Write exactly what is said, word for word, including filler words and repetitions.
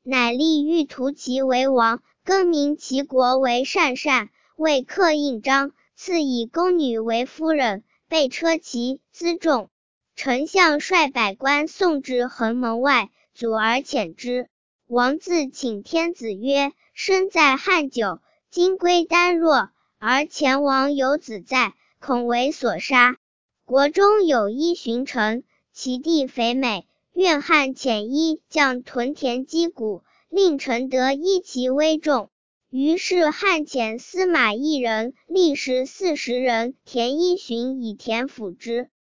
乃立欲图其为王，更名其国为鄯善，为客印章，赐以宫女为夫人，备车骑，辎重。丞相率百官送至横门外，阻而遣之。王自请天子曰：身在汉久，今归丹若，而前王有子在，恐为所杀。国中有一荀臣，其地肥美，愿汉遣一将屯田击鼓，令臣得依其威重。于是汉遣司马一人，历时四十人，田一荀以田辅之。